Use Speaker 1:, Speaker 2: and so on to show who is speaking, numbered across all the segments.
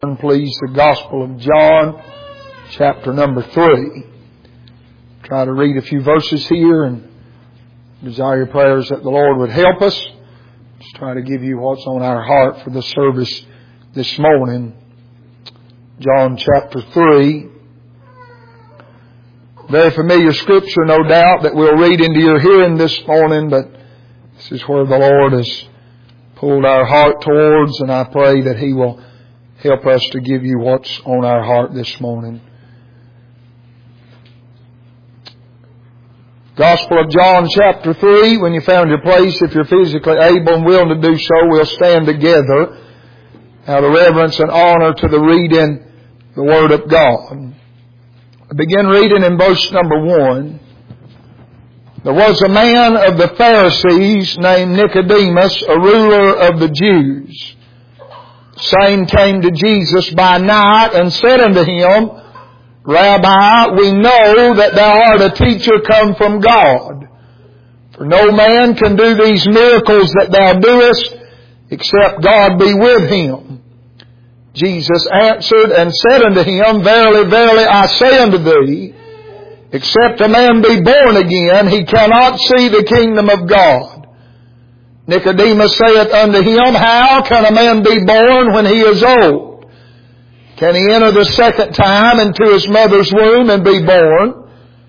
Speaker 1: Please, the Gospel of John, chapter number 3. Try to read a few verses here and desire your prayers that the Lord would help us. Just try to give you what's on our heart for the service this morning. John chapter 3. Very familiar scripture, no doubt, that we'll read into your hearing this morning, but this is where the Lord has pulled our heart towards, and I pray that He will help us to give you what's on our heart this morning. Gospel of John chapter 3. When you found your place, if you're physically able and willing to do so, we'll stand together out of reverence and honor to the reading the Word of God. I begin reading in verse number 1. There was a man of the Pharisees named Nicodemus, a ruler of the Jews. Same came to Jesus by night and said unto Him, Rabbi, we know that Thou art a teacher come from God. For no man can do these miracles that Thou doest, except God be with him. Jesus answered and said unto him, Verily, verily, I say unto thee, except a man be born again, he cannot see the kingdom of God. Nicodemus saith unto him, How can a man be born when he is old? Can he enter the second time into his mother's womb and be born?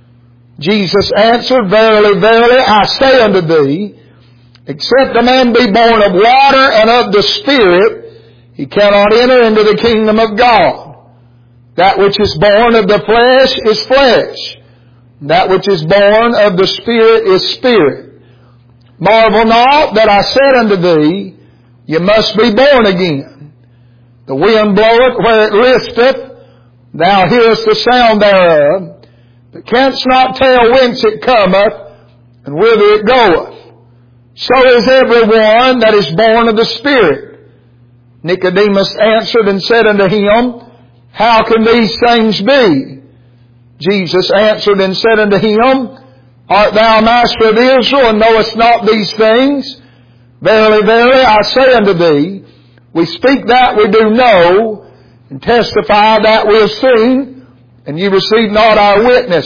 Speaker 1: Jesus answered, Verily, verily, I say unto thee, except a man be born of water and of the Spirit, he cannot enter into the kingdom of God. That which is born of the flesh is flesh. That which is born of the Spirit is spirit. Marvel not that I said unto thee, You must be born again. The wind bloweth where it listeth, thou hearest the sound thereof, but canst not tell whence it cometh, and whither it goeth. So is every one that is born of the Spirit. Nicodemus answered and said unto him, How can these things be? Jesus answered and said unto him, Art thou master of Israel, and knowest not these things? Verily, verily, I say unto thee, we speak that we do know, and testify that we have seen, and ye receive not our witness.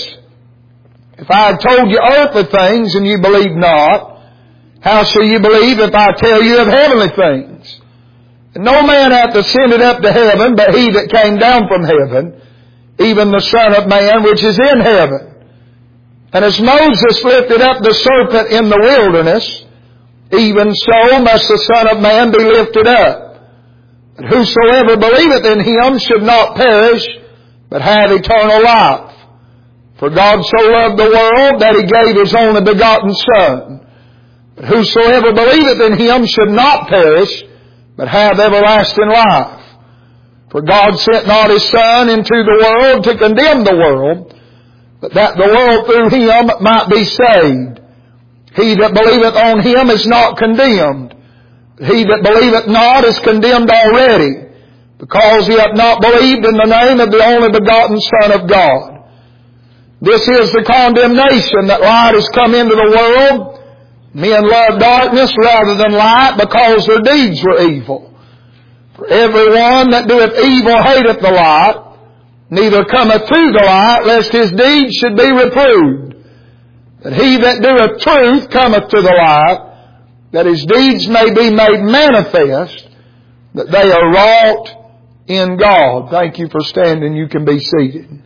Speaker 1: If I have told you earthly things, and ye believe not, how shall ye believe if I tell you of heavenly things? And no man hath ascended up to heaven, but he that came down from heaven, even the Son of Man which is in heaven. And as Moses lifted up the serpent in the wilderness, even so must the Son of Man be lifted up. And whosoever believeth in Him should not perish, but have eternal life. For God so loved the world that He gave His only begotten Son. But whosoever believeth in Him should not perish, but have everlasting life. For God sent not His Son into the world to condemn the world, but that the world through Him might be saved. He that believeth on Him is not condemned. He that believeth not is condemned already, because he hath not believed in the name of the only begotten Son of God. This is the condemnation, that light has come into the world. Men love darkness rather than light, because their deeds were evil. For every one that doeth evil hateth the light, neither cometh to the light, lest his deeds should be reproved. But he that doeth truth cometh to the light, that his deeds may be made manifest, that they are wrought in God. Thank you for standing. You can be seated.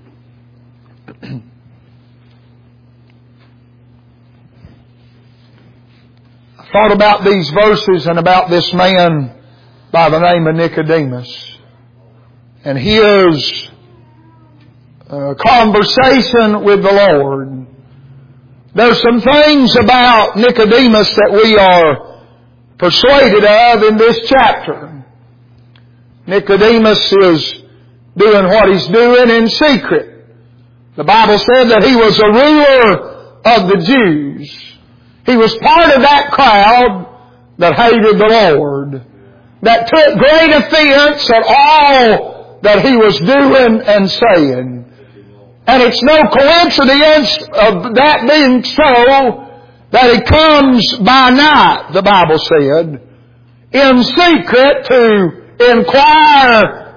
Speaker 1: I thought about these verses and about this man by the name of Nicodemus. And his conversation with the Lord. There's some things about Nicodemus that we are persuaded of in this chapter. Nicodemus is doing what he's doing in secret. The Bible said that he was a ruler of the Jews. He was part of that crowd that hated the Lord, that took great offense at all that he was doing and saying. And it's no coincidence of that being so that he comes by night, the Bible said, in secret to inquire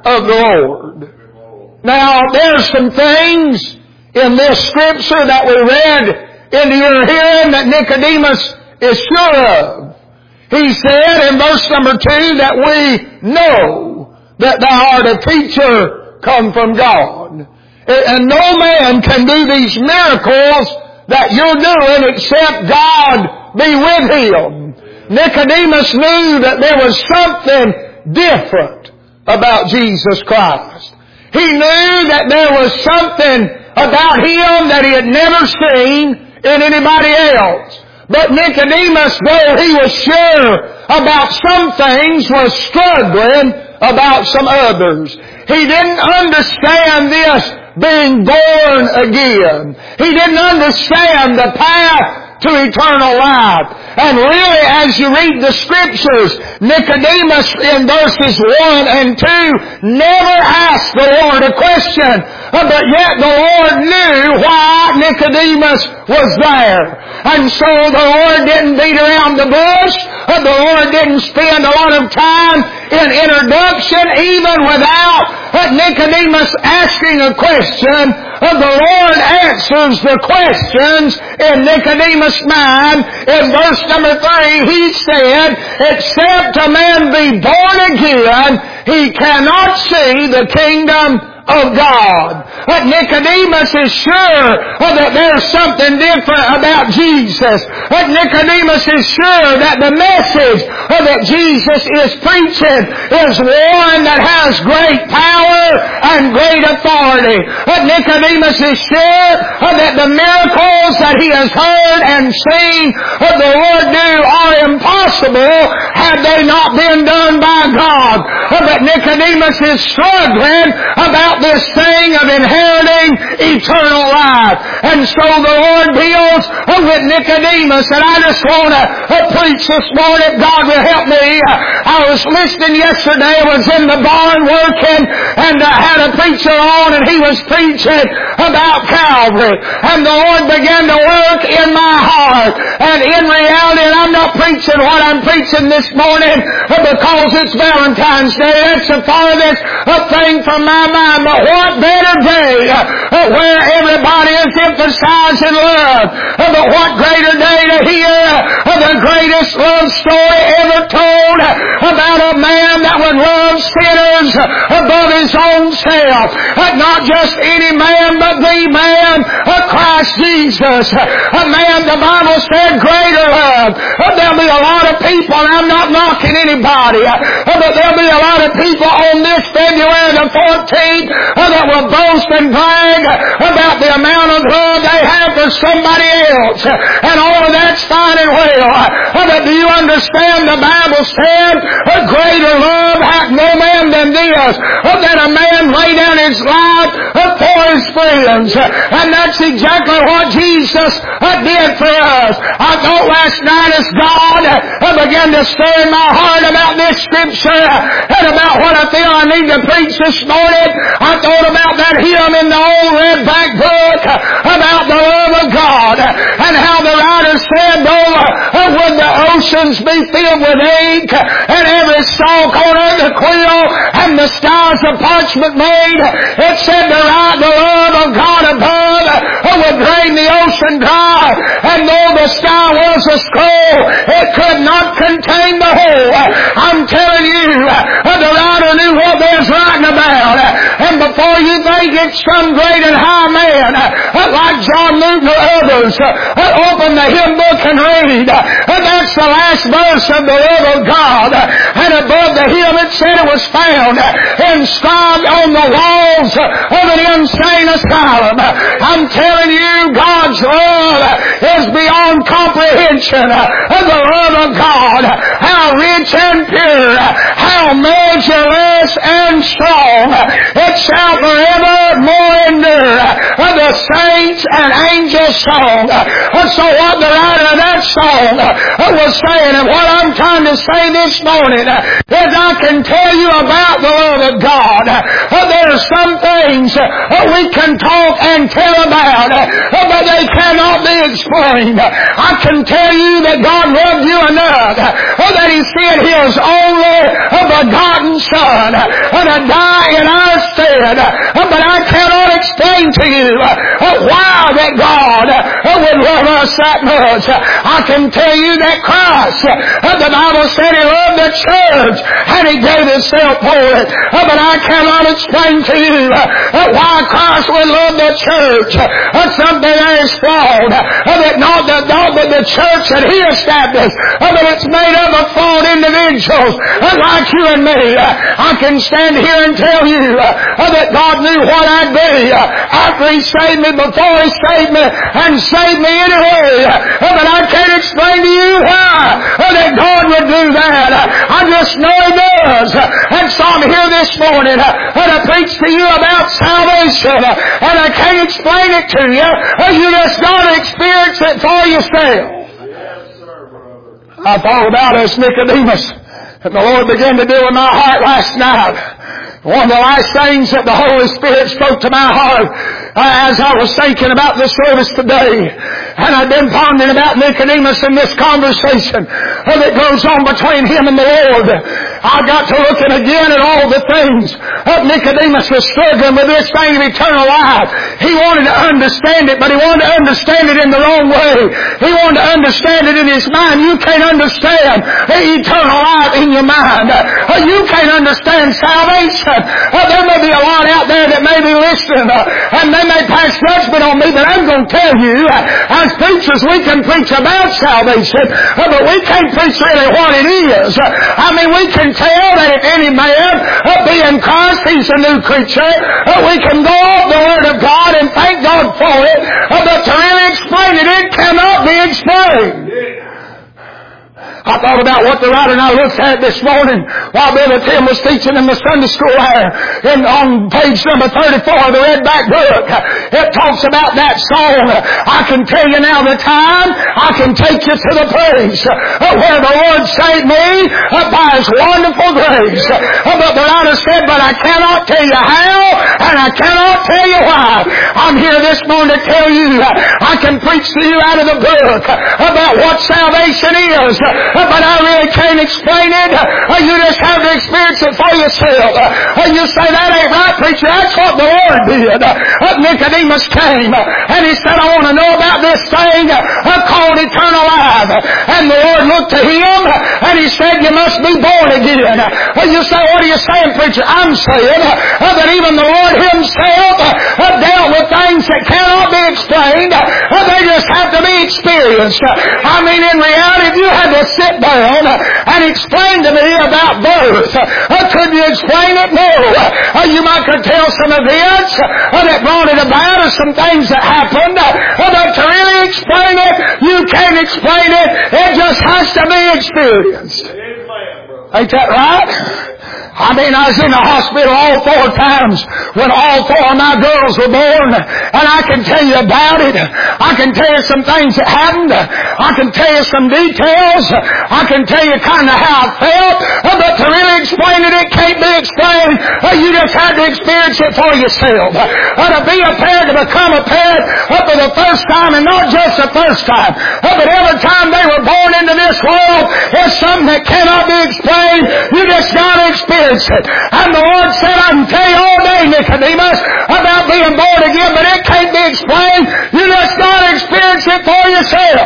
Speaker 1: of the Lord. Now, there's some things in this Scripture that we read into your hearing that Nicodemus is sure of. He said in verse number 2 that we know that thou art a teacher come from God. And no man can do these miracles that you're doing except God be with him. Nicodemus knew that there was something different about Jesus Christ. He knew that there was something about Him that he had never seen in anybody else. But Nicodemus, though he was sure about some things, was struggling about some others. He didn't understand this being born again. He didn't understand the path to eternal life. And really, as you read the Scriptures, Nicodemus in verses 1 and 2 never asked the Lord a question, but yet the Lord knew why Nicodemus was there. And so the Lord didn't beat around the bush. The Lord didn't spend a lot of time in introduction, even without Nicodemus asking a question. The Lord answers the questions in Nicodemus' mind. In verse number 3, He said, except a man be born again, he cannot see the kingdom of God. Nicodemus is sure that there's something different about Jesus. Nicodemus is sure that the message that Jesus is preaching is one that has great power and great authority. Nicodemus is sure that the miracles that he has heard and seen the Lord do are impossible had they not been done by God. But Nicodemus is struggling about this thing of inheriting eternal life. And so the Lord deals with Nicodemus. And I just want to preach this morning. God will help me. I was listening yesterday. I was in the barn working and I had a preacher on and he was preaching about Calvary. And the Lord began to work in my heart. And in reality, and I'm not preaching what I'm preaching this morning because it's Valentine's Day. That's the farthest thing from my mind. But what better day where everybody is emphasizing love. But what greater day to hear the greatest love story ever told about a man that would love sinners above his own self. Not just any man, but the man of Christ Jesus. A man, the Bible said, greater love. There'll be a lot of people, and I'm not knocking anybody, but there'll be a lot of people on this February the 14th that will boast and brag about the amount of love they have for somebody else. And all of that's fine and well. But do you understand the Bible said, a greater love hath no man than this, that a man lay down his life for his friends. And that's exactly what Jesus did for us. I thought last night as God began to stir in my heart about this Scripture and about what I feel I need to preach this morning, I thought about that hymn in the old red-back book about the love of God and how the writer said, though would the oceans be filled with ink and every stalk on earth a quill and the skies of parchment made, it said the love of God above would drain the ocean dry, and though the sky was a scroll, it could not contain the whole. I'm telling you, the writer knew what they was writing about. And before you think it's some great and high man, like John Newton or others, open the hymn book and read. That's the last verse of the love of God. And above the hymn it said it was found inscribed on the walls of an insane asylum. I'm telling you, God's love is beyond comprehension. The love of God, how rich and pure, how measureless and strong, it shall forevermore endure. The saints and angels song. So what the writer of that song was saying, and what I'm trying to say this morning, is I can tell you about the love of God. there are some things we can talk and tell about, but they cannot be explained. I can tell you that God loved you enough that He sent His only begotten Son to die in our stead. But I cannot explain to you why that God would love us that much. I can tell you that Christ, the Bible said He loved the church and He gave Himself for it. But I cannot explain to you why Christ would love the church. Something that is flawed. That not the church that He established, but it's made up of flawed individuals like you and me. I can stand here and tell you that God knew what I'd be after He saved me, before He saved me, and saved me anyway. But I can't explain to you why that God would do that. I just know He does. And so I'm here this morning to preach to you about salvation. And I can't explain it to you. You just got to experience it for yourself.
Speaker 2: Yes, sir, brother.
Speaker 1: I thought about us, Nicodemus, and the Lord began to deal with my heart last night. One of the last things that the Holy Spirit spoke to my heart as I was thinking about this service today, and I've been pondering about Nicodemus in this conversation that goes on between him and the Lord. I got to looking again at all the things that Nicodemus was struggling with this thing of eternal life. He wanted to understand it, but he wanted to understand it in the wrong way. He wanted to understand it in his mind. You can't understand eternal life in your mind. You can't understand salvation. There may be a lot out there that may be listening, and they may pass judgment on me, but I'm going to tell you, as preachers, we can preach about salvation, but we can't preach really what it is. I mean, we can tell that if any man be in Christ, he's a new creature. We can go off the Word of God and thank God for it, but to really explain it, it cannot be explained. I thought about what the writer and I looked at this morning while Brother Tim was teaching in the Sunday school there. On page number 34 of the Redback book, it talks about that song. I can tell you now the time, I can take you to the place where the Lord saved me by His wonderful grace. But the writer said, but I cannot tell you how, and I cannot tell you why. I'm here this morning to tell you, I can preach to you out of the book about what salvation is. But I really can't explain it. You just have to experience it for yourself. You say, that ain't right, preacher. That's what the Lord did. Nicodemus came and he said, I want to know about this thing called eternal life. And the Lord looked to him and He said, you must be born again. You say, what are you saying, preacher? I'm saying that even the Lord Himself dealt with things that cannot be explained. They just have to be experienced. I mean, in reality, if you had to sit down and explain to me about birth, could you explain it? No. You might could tell some events that brought it about or some things that happened, but to really explain it, you can't explain it. It just has to be experienced. Ain't that right? I mean, I was in the hospital all 4 times when all 4 of my girls were born, and I can tell you about it. I can tell you some things that happened. I can tell you some details. I can tell you kind of how I felt, but to really explain it, it can't be explained. You just have to experience it for yourself. To be a parent, to become a parent for the first time, and not just the first time, but every time they were born into this world, it's something that cannot be explained. You just got to experience it. And the Lord said, I can tell you all day, Nicodemus, about being born again, but it can't be explained. You just got to experience it for yourself.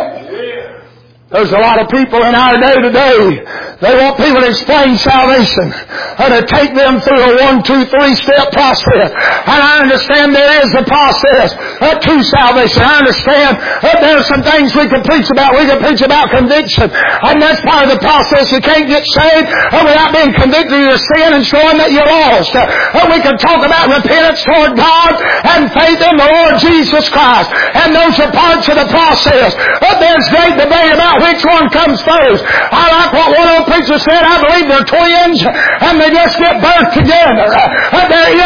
Speaker 1: There's a lot of people in our day today, they want people to explain salvation, to take them through a 1, 2, 3 step process. And I understand there is a process to salvation. I understand that there are some things we can preach about. We can preach about conviction, and that's part of the process. You can't get saved without being convicted of your sin and showing that you're lost. We can talk about repentance toward God and faith in the Lord Jesus Christ, and those are parts of the process. But there's great debate about which one comes first. I like what one old preacher said. I believe they're twins and they just get birthed together. They're in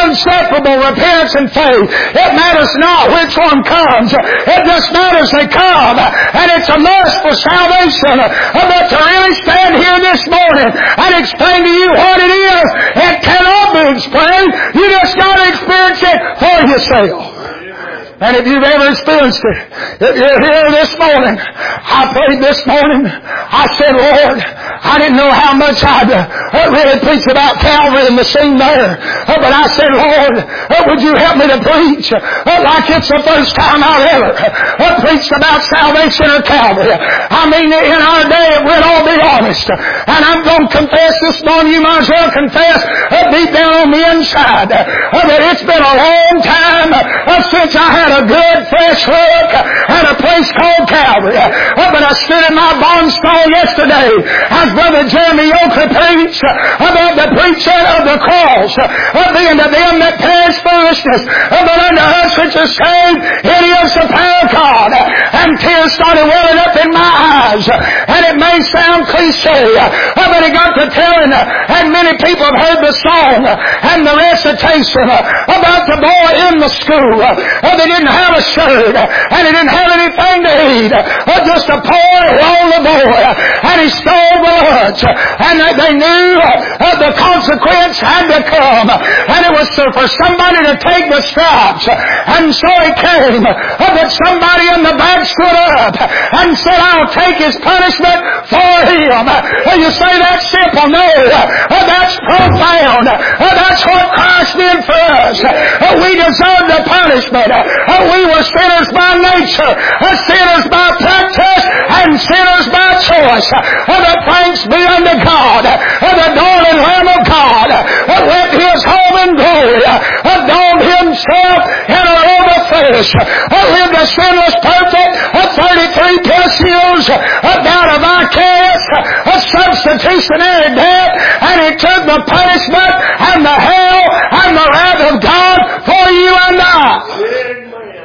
Speaker 1: inseparable, repentance and faith. It matters not which one comes. It just matters they come. And it's a must for salvation. But to really stand here this morning and explain to you what it is, it cannot be explained. You just got to experience it for yourself. And if you've ever experienced it, if you're here this morning, I prayed this morning, I said, Lord, I didn't know how much I'd really preach about Calvary and the scene there. But I said, Lord, would you help me to preach like it's the first time I've ever preached about salvation or Calvary. I mean, in our day, we'll all be honest. And I'm going to confess this morning, you might as well confess deep down on the inside that it's been a long time since I had a good fresh look at a place called Calvary. But I stood in my barn stall yesterday as Brother Jeremy Oakley preached about the preaching of the cross, being to them that perish foolishness, but unto us which are saved, it is the power of God. And tears started welling up in my eyes. And it may sound cliche, but it got to telling, and many people have heard the song and the recitation about the boy in the school. They didn't have a shirt, and he didn't have anything to eat, just a poor, lonely boy, and he stole the lunch, and they knew the consequence had to come, and it was for somebody to take the stripes, and so he came, but somebody in the back stood up and said, I'll take his punishment for him. You say that's simple? No, that's profound. That's what Christ did for us. We deserve the punishment. We were sinners by nature, sinners by practice, and sinners by choice. But thanks be unto God, the darling Lamb of God, with His home in glory, adorned Himself in a robe of flesh, lived a sinless, perfect, 33 plus years, died a vicarious, a substitutionary death, and He took the punishment and the hell and the wrath of God for you and I.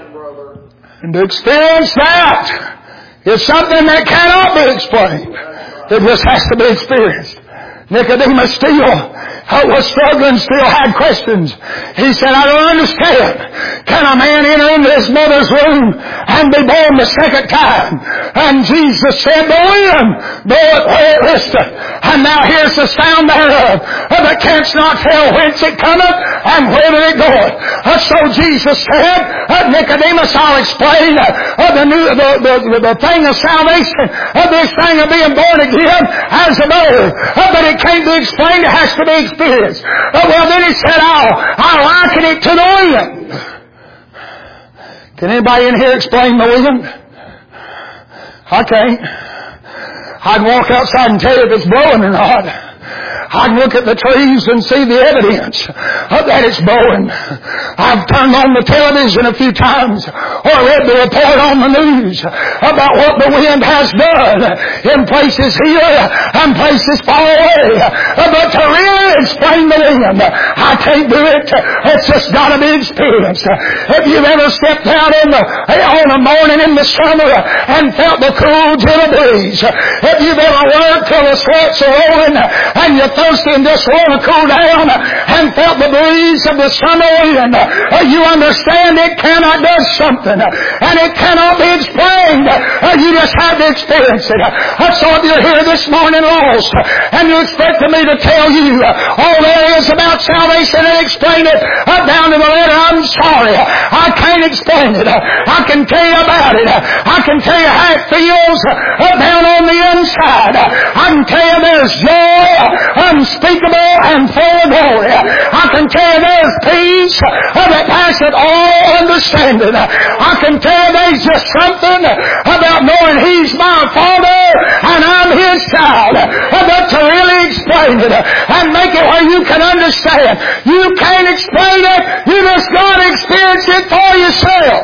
Speaker 1: And to experience that is something that cannot be explained. It just has to be experienced. Nicodemus still was struggling, still had questions. He said, I don't understand. Can a man enter into his mother's womb and be born the second time? And Jesus said, the wind bloweth where it listeth, and now here's the sound thereof, that canst not tell whence it cometh and whither it goeth. So Jesus said, Nicodemus, I'll explain the thing of salvation, this thing of being born again as a mother. But it can't be explained, it has to be experienced. Well, then he said, I'll liken it to the wind. Can anybody in here explain the wind? I can't. I can walk outside and tell you if it's blowing or not. I can look at the trees and see the evidence that it's blowing. I've turned on the television a few times or read the report on the news about what the wind has done in places here and places far away. But to really explain the wind, I can't do it. It's just got to be experienced. If you've ever stepped out on a morning in the summer and felt the cool, gentle breeze, if you've ever worked till the sweats are rolling and you're thirsty and just want to cool down and felt the breeze of the summer wind, you understand it cannot do something, and it cannot be explained. You just have to experience it. So if you're here this morning lost and you expected me to tell you all there is about salvation and explain it down to the letter, I'm sorry. I can't explain it. I can tell you about it. I can tell you how it feels down on the inside. I can tell you there's joy unspeakable and full of glory. I can tell you there's peace that passeth all understanding. I can tell you there's just something about knowing He's my Father and I'm His child. But to really explain it and make it where you can understand, you can't explain it. You just got to experience it for yourself.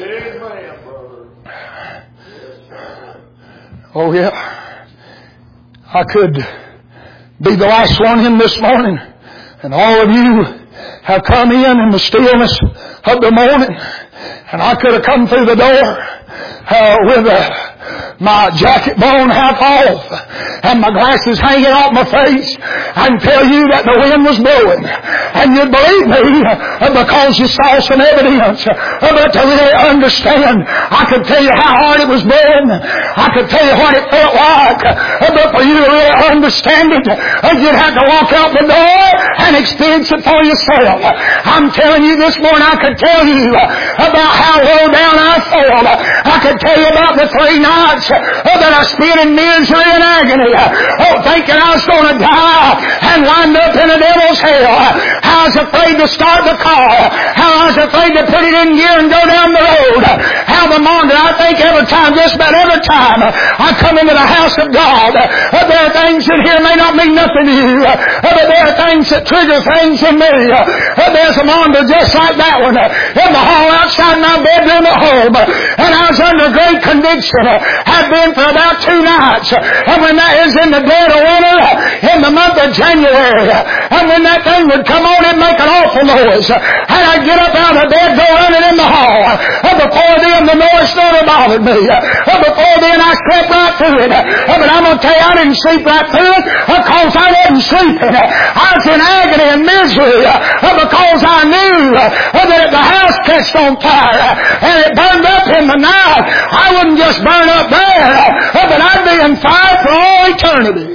Speaker 1: Oh yeah. I could be the last one in this morning, and all of you have come in the stillness of the morning, and I could have come through the door with my jacket blown half off, and my glasses hanging off my face, I can tell you that the wind was blowing. And you'd believe me because you saw some evidence. But to really understand, I could tell you how hard it was blowing. I could tell you what it felt like. But for you to really understand it, you'd have to walk out the door and experience it for yourself. I'm telling you this morning, I could tell you about how low down I fell. I could tell you about the 3 nights that I spent in misery and agony. Thinking I was going to die and wind up in a devil's hell. How I was afraid to start the car. How I was afraid to put it in gear and go down the road. How the morning, I think just about every time I come into the house of God, there are things in here may not mean nothing to you, but there are things that trigger things in me. There's a monitor just like that one in the hall outside my bedroom at home, and I was under great conviction. Had been for about 2 nights, and when that is in the dead of winter, in the month of January, and when that thing would come on, it'd make an awful noise, and I'd get up out of bed, go running in the hall. Before then, the noise never bothered me. Before then, I slept right through it. But I'm going to tell you, I didn't sleep right through it because I wasn't sleeping. I was in agony and misery because I knew that if the house catched on fire and it burned up in the night, I wouldn't just burn up there, but I'd be in fire for all eternity.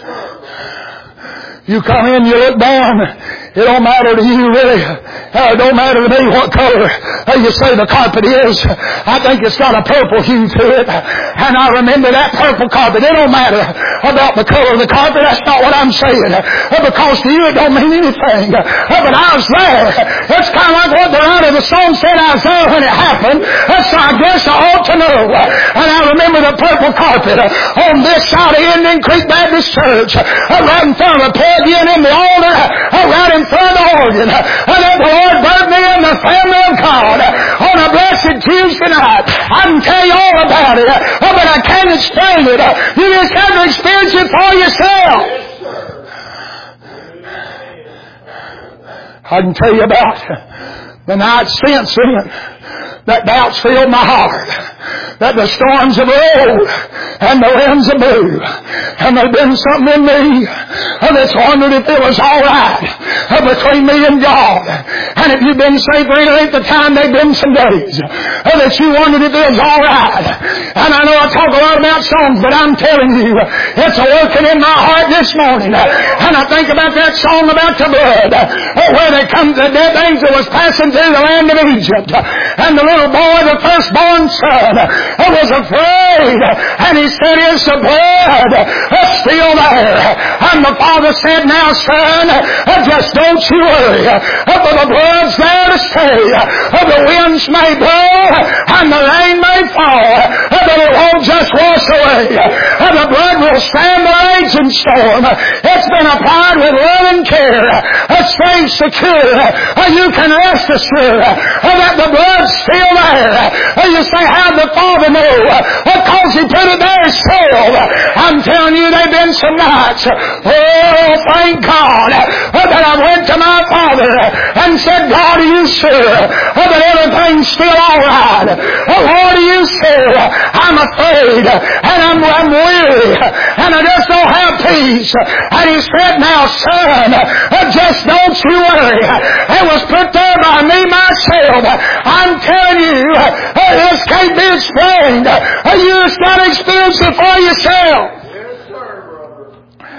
Speaker 1: You come in, you look down, it don't matter to you really. It don't matter to me what color you say the carpet is. I think it's got a purple hue to it. And I remember that purple carpet. It don't matter about the color of the carpet. That's not what I'm saying. Because to you it don't mean anything. But I was there. It's kind of like what the writer of the song said, I was there when it happened. So I guess I ought to know. And I remember the purple carpet on this side of Indian Creek Baptist Church, right in front of the podium in the altar, right in front of the organ. And then the Lord birthed me in the family of God on a blessed Tuesday night. I can tell you all about it, but I can't explain it. You just have to experience it for yourself. I can tell you about the night since then that doubts filled my heart, that the storms have rolled and the winds have blew, and there's been something in me that's wondered if it was all right between me and God. And if you've been saved for any length of time, there've been some days that you wondered if it was all right. And I know I talk a lot about songs, but I'm telling you, it's working in my heart this morning. And I think about that song about the blood, where they come, the dead angel was passing through the land of Egypt, and the little boy, the firstborn son, was afraid, and he said, "Is the blood still there?" And the father said, "Now, son, just don't you worry, for the blood's there to stay. The winds may blow, and the rain may fall, but it won't just wash away. The blood will stand the raging storm. It's been applied with love and care. Stay secure. You can rest assured that the blood's still there." You say, "How'd the Father know?" Because He put it there still. I'm telling you, there've been some nights, oh, thank God, that I went to my Father and said, "God, are you sure that everything's still all right? Lord, are you sure? I'm afraid, and I'm weary, and I just don't have peace." And He said, "Now, son, just don't you worry. It was put there by me myself. I'm telling you, this can't be explained. You just got to experience it for yourself."
Speaker 2: Yes, sir, brother.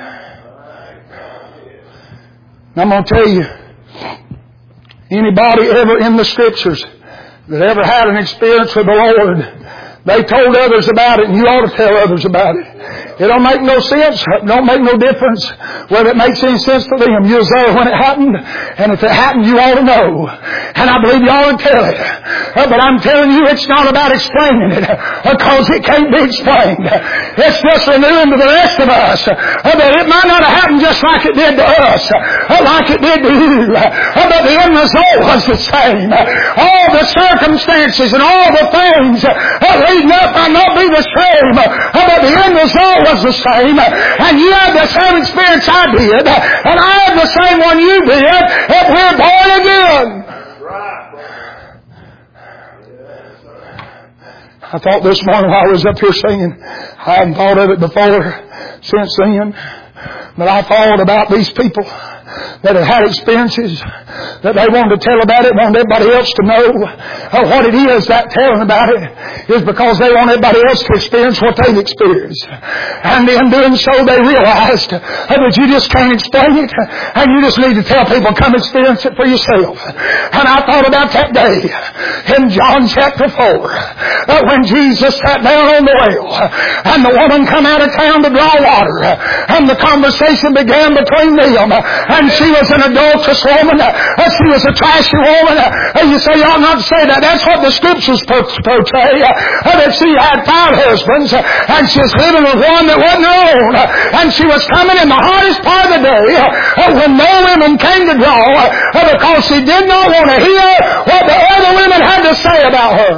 Speaker 1: I'm going to tell you, anybody ever in the Scriptures that ever had an experience with the Lord, they told others about it, and you ought to tell others about it. It don't make no sense. It don't make no difference whether it makes any sense to them. You was there when it happened, and if it happened, you ought to know. And I believe you ought to tell it. But I'm telling you, it's not about explaining it, because it can't be explained. It's just renewing to the rest of us. But it might not have happened just like it did to us, like it did to you. But the end result was the same. All the circumstances and all the things leading up might not be the same, but the end result was the same. And you had the same experience I did, and I had the same one you did, if we're born again.
Speaker 2: Right.
Speaker 1: I thought this morning while I was up here singing, I hadn't thought of it before since then, but I thought about these people that have had experiences that they wanted to tell about it, wanted everybody else to know what it is. That telling about it is because they want everybody else to experience what they've experienced. And in doing so, they realized that you just can't explain it, and you just need to tell people, come experience it for yourself. And I thought about that day in John chapter 4, when Jesus sat down on the well, and the woman come out of town to draw water, and the conversation began between them. And she was an adulterous woman. She was a trashy woman. You say, you ought not to say that. That's what the Scriptures portray. That she had 5 husbands, and she was living with one that wasn't her own. And she was coming in the hottest part of the day when no women came to draw because she did not want to hear what the other women had to say about her.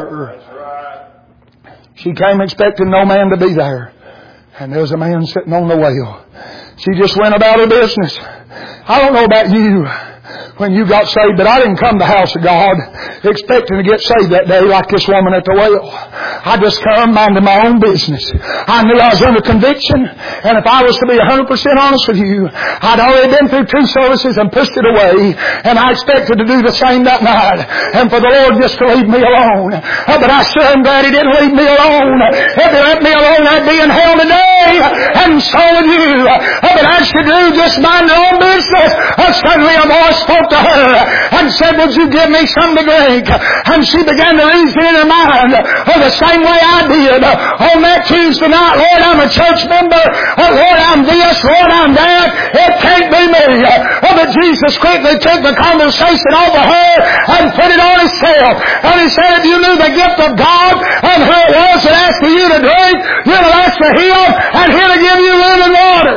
Speaker 1: She came expecting no man to be there. And there was a man sitting on the well. She just went about her business. I don't know about you when you got saved, but I didn't come to the house of God expecting to get saved that day like this woman at the well. I just come minding my own business. I knew I was under conviction, and if I was to be 100% honest with you, I'd already been through 2 services and pushed it away, and I expected to do the same that night, and for the Lord just to leave me alone. But I sure am glad He didn't leave me alone. If He let me alone, I'd be in hell today, and so would you. But as you do, just mind your own business. Suddenly a voice spoke to her and said, would you give me something to drink? And she began to reason in her mind the same way I did on that Tuesday night. Lord, I'm a church member. Lord, I'm this. Lord, I'm that. It can't be me. But Jesus quickly took the conversation over her and put it on Himself. And He said, if you knew the gift of God and who it was that asked for you to drink, you'd have asked for Him, and He'll give you living water.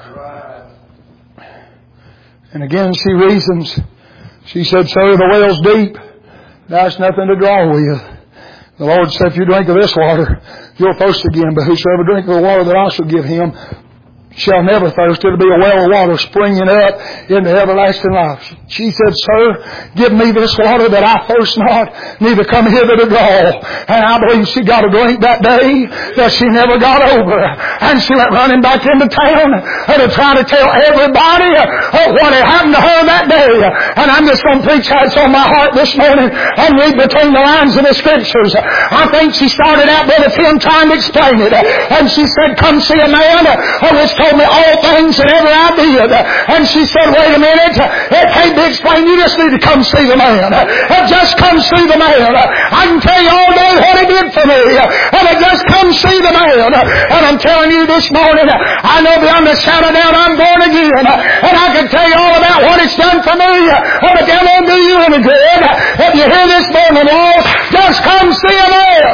Speaker 1: And again she reasons. She said, sir, the well's deep. There's nothing to draw with. The Lord said, if you drink of this water, you'll thirst again. But whosoever drink of the water that I shall give him shall never thirst. It'll be a well of water springing up into everlasting life. She said, sir, give me this water that I thirst not, neither come hither to draw. And I believe she got a drink that day that she never got over. And she went running back into town to try to tell everybody what had happened to her that day. And I'm just going to preach that's on my heart this morning and read between the lines of the Scriptures. I think she started out with Tim trying to explain it. And she said, come see a man which told me all things that ever I did. And she said, wait a minute, it can't be explained. You just need to come see the man. Just come see the man. I can tell you all day what he did for me. And just come see the man. And I'm telling you this morning, I know beyond a shadow of doubt I'm born again. And I can tell you all about what it's done for me. But that won't do you any good. If you hear this morning, Lord, just come see a man.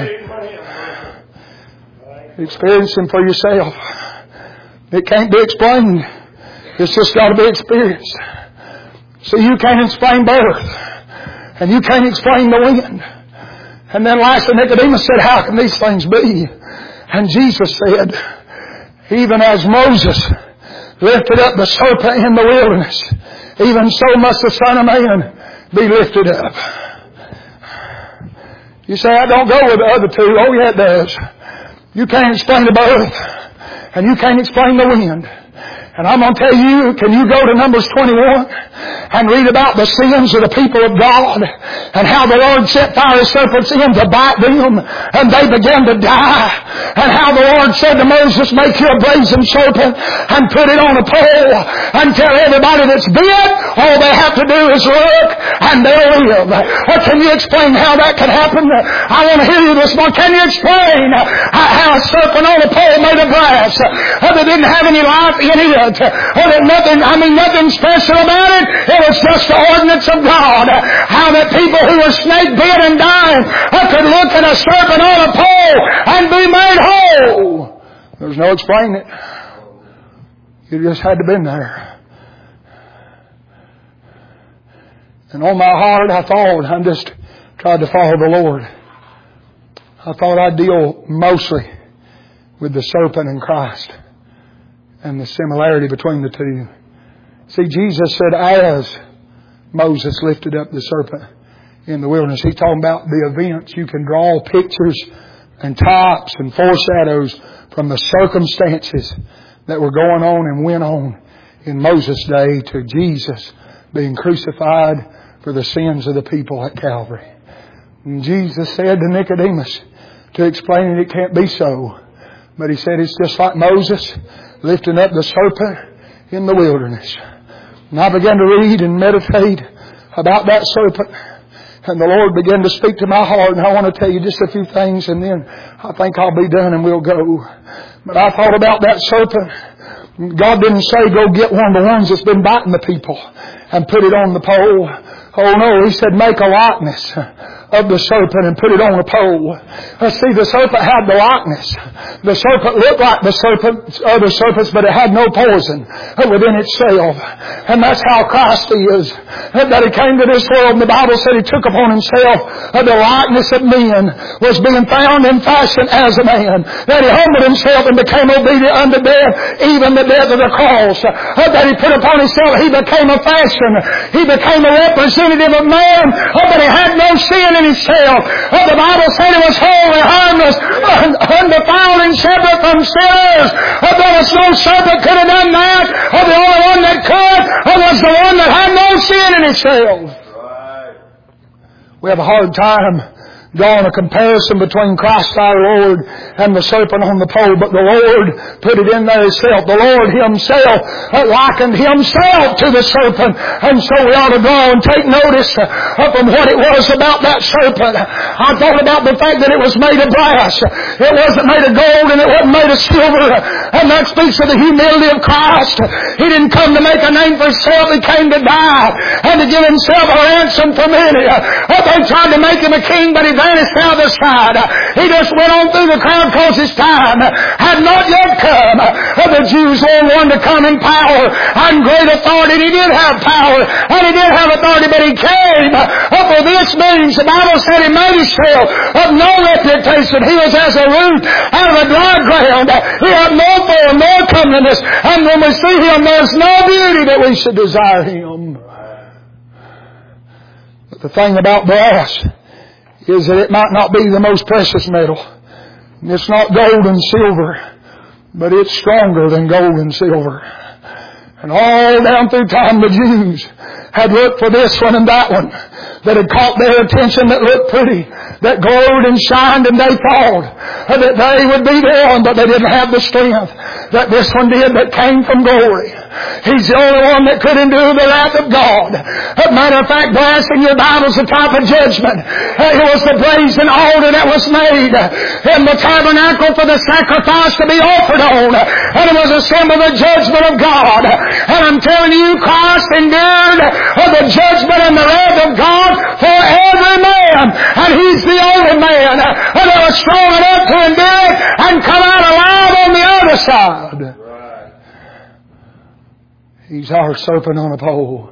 Speaker 1: Experience him for yourself. It can't be explained. It's just got to be experienced. See, you can't explain birth. And you can't explain the wind. And then lastly, Nicodemus said, how can these things be? And Jesus said, even as Moses lifted up the serpent in the wilderness, even so must the Son of Man be lifted up. You say, I don't go with the other two. Oh, yeah, it does. You can't explain the birth. And you can't explain the wind. And I'm going to tell you, can you go to Numbers 21 and read about the sins of the people of God and how the Lord set fiery serpents in to bite them and they began to die, and how the Lord said to Moses, make you a brazen serpent and put it on a pole and tell everybody that's bit, all they have to do is look and they'll live. Can you explain how that could happen? I want to hear you this morning. Can you explain how a serpent on a pole made of brass that didn't have any life in it? Nothing special about it. It was just the ordinance of God. How that people who were snake bit and dying could look at a serpent on a pole and be made whole. There's no explaining it. You just had to been there. And on my heart I thought, I just tried to follow the Lord. I thought I'd deal mostly with the serpent and Christ and the similarity between the two. See, Jesus said, as Moses lifted up the serpent in the wilderness. He's talking about the events. You can draw pictures and types and foreshadows from the circumstances that were going on and went on in Moses' day to Jesus being crucified for the sins of the people at Calvary. And Jesus said to Nicodemus, to explain it can't be so. But He said it's just like Moses lifting up the serpent in the wilderness. And I began to read and meditate about that serpent. And the Lord began to speak to my heart. And I want to tell you just a few things, and then I think I'll be done and we'll go. But I thought about that serpent. God didn't say go get one of the ones that's been biting the people and put it on the pole. Oh no, He said make a likeness of the serpent and put it on a pole. See, the serpent had the likeness. The serpent looked like the other serpents, but it had no poison within itself. And that's how Christ is. That He came to this world, and the Bible said He took upon Himself the likeness of men, was being found in fashion as a man. That He humbled Himself and became obedient unto death, even the death of the cross. That He put upon Himself, He became a fashion. He became a representative of man, but He had no sin in Himself. The Bible said He was holy, harmless, undefiled, and separate from sinners. There was no serpent could have done that. The only one that could was the one that had no sin in itself.
Speaker 2: Right.
Speaker 1: We have a hard time drawing a comparison between Christ our Lord and the serpent on the pole, but the Lord put it in there Himself. The Lord Himself likened Himself to the serpent, and so we ought to draw and take notice from what it was about that serpent. I thought about the fact that it was made of brass. It wasn't made of gold and it wasn't made of silver, and that speaks of the humility of Christ. He didn't come to make a name for Himself. He came to die and to give Himself a ransom for many. They tried to make Him a king, but He vanished out of the side. He just went on through the crowd because His time had not yet come. The Jews wanted one to come in power and great authority. He did have power and He did have authority, but He came for this means. The Bible said He made Himself of no reputation. He was as a root out of a dry ground. He had no form, no comeliness, and when we see Him, there's no beauty that we should desire Him. But the thing about brass is that it might not be the most precious metal. It's not gold and silver, but it's stronger than gold and silver. And all down through time the Jews had looked for this one and that one that had caught their attention, that looked pretty, that glowed and shined, and they thought that they would be the one, but they didn't have the strength that this one did that came from glory. He's the only one that could endure the wrath of God. As a matter of fact, brass in your Bible is a type of judgment. It was the brazen altar that was made in the tabernacle for the sacrifice to be offered on. And it was a symbol of the judgment of God. And I'm telling you, Christ endured the judgment and the wrath of God for every man. And He's the only man that was strong enough to endure it and come out alive on the other side.
Speaker 2: Right.
Speaker 1: He's our serpent on a pole.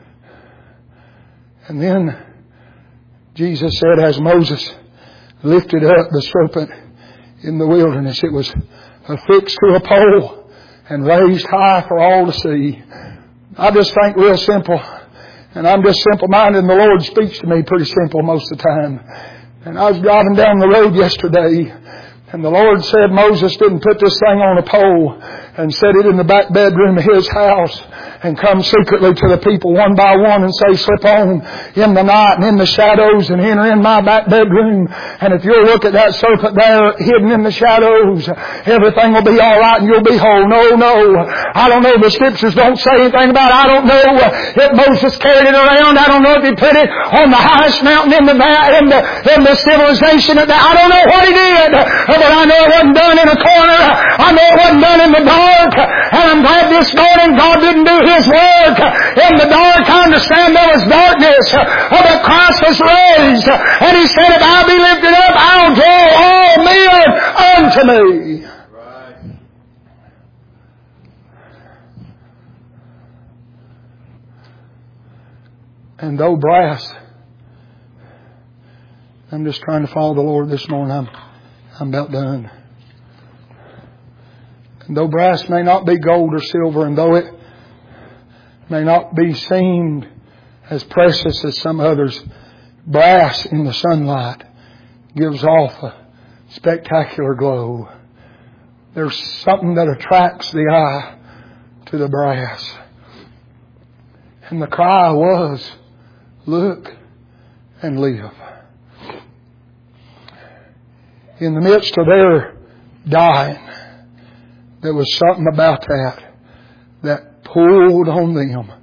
Speaker 1: And then Jesus said, as Moses lifted up the serpent in the wilderness, it was affixed to a pole and raised high for all to see. I just think real simple. And I'm just simple-minded, and the Lord speaks to me pretty simple most of the time. And I was driving down the road yesterday, and the Lord said Moses didn't put this thing on a pole and set it in the back bedroom of his house and come secretly to the people one by one and say, slip on in the night and in the shadows and enter in my back bedroom. And if you'll look at that serpent there hidden in the shadows, everything will be all right and you'll be whole. No. I don't know. The Scriptures don't say anything about it. I don't know if Moses carried it around. I don't know if he put it on the highest mountain in the civilization. I don't know what he did. But I know it wasn't done in a corner. I know it wasn't done in the dark. And I'm glad this morning God didn't do His work in the dark. I understand there was darkness, but Christ was raised. And He said, if I be lifted up, I'll draw all men unto me.
Speaker 2: Right.
Speaker 1: And though brass, I'm just trying to follow the Lord this morning. I'm about done. And though brass may not be gold or silver, and though it may not be seen as precious as some others, Brass in the sunlight gives off a spectacular glow. There's something that attracts the eye to the brass. And the cry was, look and live. In the midst of their dying, there was something about that pulled on them.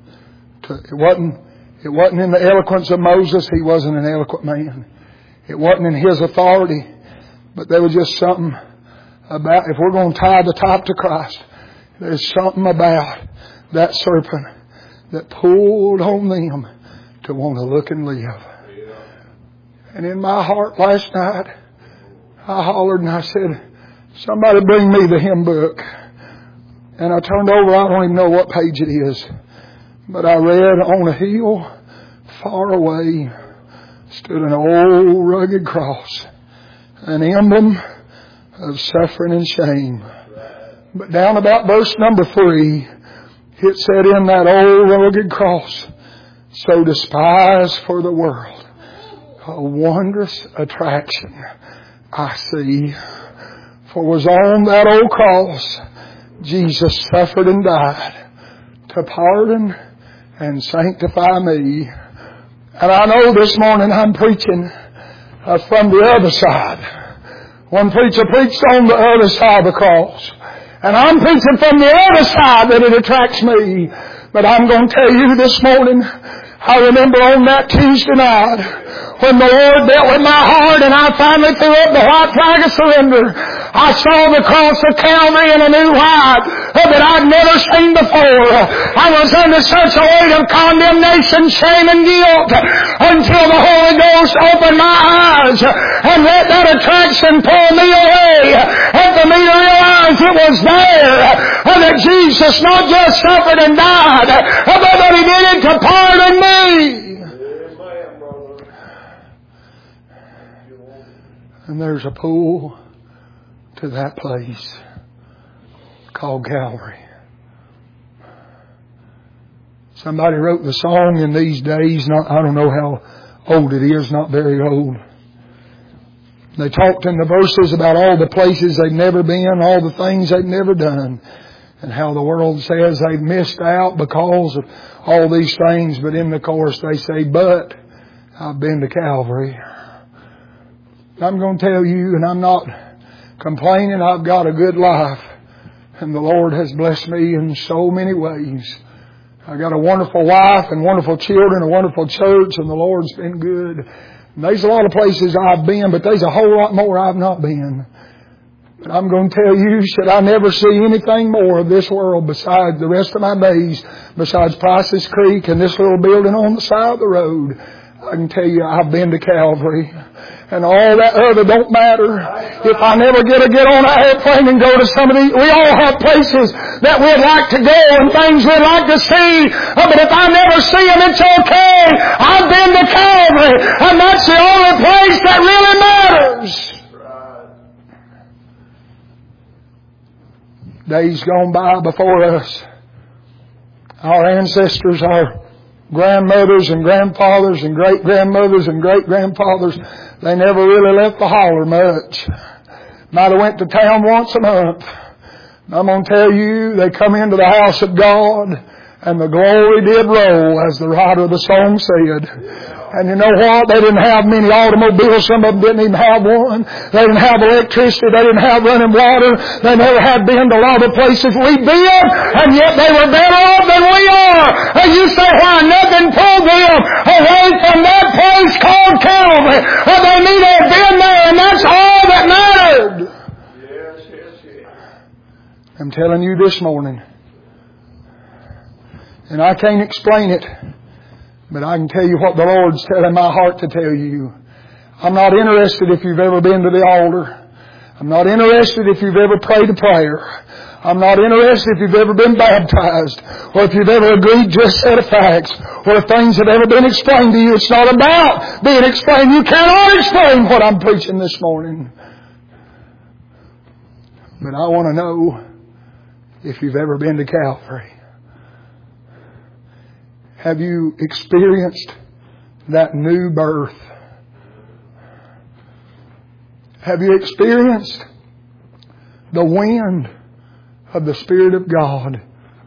Speaker 1: It wasn't in the eloquence of Moses. He wasn't an eloquent man. It wasn't in his authority. But there was just something about, if we're going to tie the top to Christ, there's something about that serpent that pulled on them to want to look and live. And in my heart last night, I hollered and I said, somebody bring me the hymn book. And I turned over, I don't even know what page it is. But I read, on a hill far away stood an old rugged cross, an emblem of suffering and shame. But down about verse number 3, it said, in that old rugged cross, so despised for the world, a wondrous attraction I see. For was on that old cross Jesus suffered and died to pardon and sanctify me. And I know this morning I'm preaching from the other side. One preacher preached on the other side of the cross. And I'm preaching from the other side that it attracts me. But I'm going to tell you this morning, I remember on that Tuesday night, when the Lord dealt with my heart and I finally threw up the white flag of surrender, I saw the cross of Calvary in a new light that I'd never seen before. I was under such a weight of condemnation, shame, and guilt until the Holy Ghost opened my eyes and let that attraction pull me away, and for me to realize it was there, that Jesus not just suffered and died, but that He did it to pardon me. And there's a pool to that place called Calvary. Somebody wrote the song in these days, I don't know how old it is, not very old. They talked in the verses about all the places they've never been, all the things they've never done, and how the world says they've missed out because of all these things. But in the chorus they say, but I've been to Calvary. I'm going to tell you, and I'm not complaining, I've got a good life. And the Lord has blessed me in so many ways. I got a wonderful wife and wonderful children, a wonderful church, and the Lord's been good. And there's a lot of places I've been, but there's a whole lot more I've not been. But I'm going to tell you, should I never see anything more of this world besides the rest of my days, besides Price's Creek and this little building on the side of the road, I can tell you I've been to Calvary. And all that other don't matter. If I never get on an airplane and go to some of these, we all have places that we'd like to go and things we'd like to see. But if I never see them, it's okay. I've been to Calvary, and that's the only place that really matters. Days gone by before us, our ancestors, our grandmothers and grandfathers and great-grandmothers and great-grandfathers, they never really left the holler much. Might have went to town once a month. I'm going to tell you, they come into the house of God, and the glory did roll, as the writer of the song said. And you know what? They didn't have many automobiles. Some of them didn't even have one. They didn't have electricity. They didn't have running water. They never had been to a lot of places we've been, and yet they were better off than we are. And you say, why? Nothing pulled them away from that place called Calvary. Well, they need to have been there, and that's all that mattered. Yes. I'm telling you this morning, and I can't explain it, but I can tell you what the Lord's telling my heart to tell you. I'm not interested if you've ever been to the altar. I'm not interested if you've ever prayed a prayer. I'm not interested if you've ever been baptized, or if you've ever agreed to a set of facts, or if things have ever been explained to you. It's not about being explained. You cannot explain what I'm preaching this morning. But I want to know if you've ever been to Calvary. Have you experienced that new birth. Have you experienced the wind of the Spirit of God?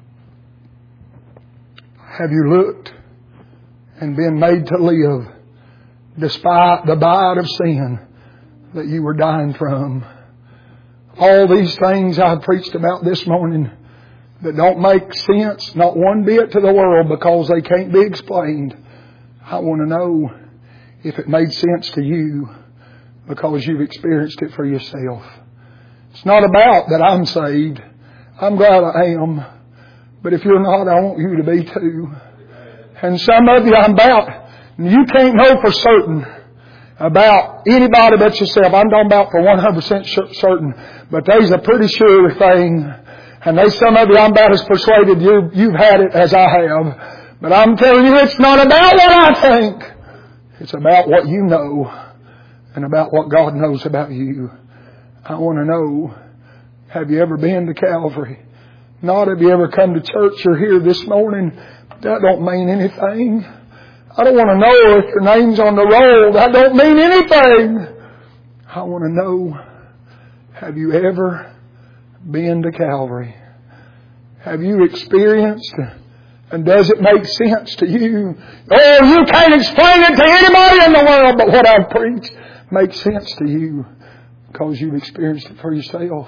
Speaker 1: Have you looked and been made to live despite the bite of sin that you were dying from? All these things I've preached about this morning that don't make sense, not one bit to the world because they can't be explained. I want to know if it made sense to you because you've experienced it for yourself. It's not about that I'm saved. I'm glad I am. But if you're not, I want you to be too. And some of you you can't know for certain about anybody but yourself. I'm talking about for 100% certain. But there's a pretty sure thing. And there's some of you I'm about as persuaded you've had it as I have. But I'm telling you, it's not about what I think. It's about what you know and about what God knows about you. I want to know, have you ever been to Calvary? Not have you ever come to church or here this morning. That don't mean anything. I don't want to know if your name's on the roll. That don't mean anything. I want to know, have you ever been to Calvary? Have you experienced, and does it make sense to you? Oh, you can't explain it to anybody in the world, but what I've preached makes sense to you because you've experienced it for yourself.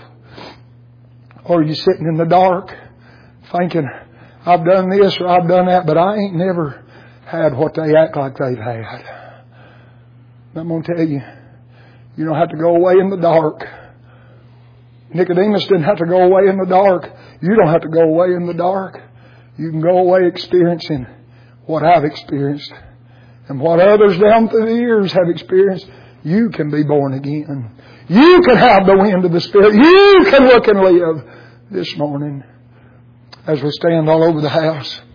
Speaker 1: Or are you sitting in the dark thinking, I've done this or I've done that, but I ain't never had what they act like they've had. I'm going to tell you, you don't have to go away in the dark. Nicodemus didn't have to go away in the dark. You don't have to go away in the dark. You can go away experiencing what I've experienced and what others down through the years have experienced. You can be born again. You can have the wind of the Spirit. You can look and live this morning as we stand all over the house.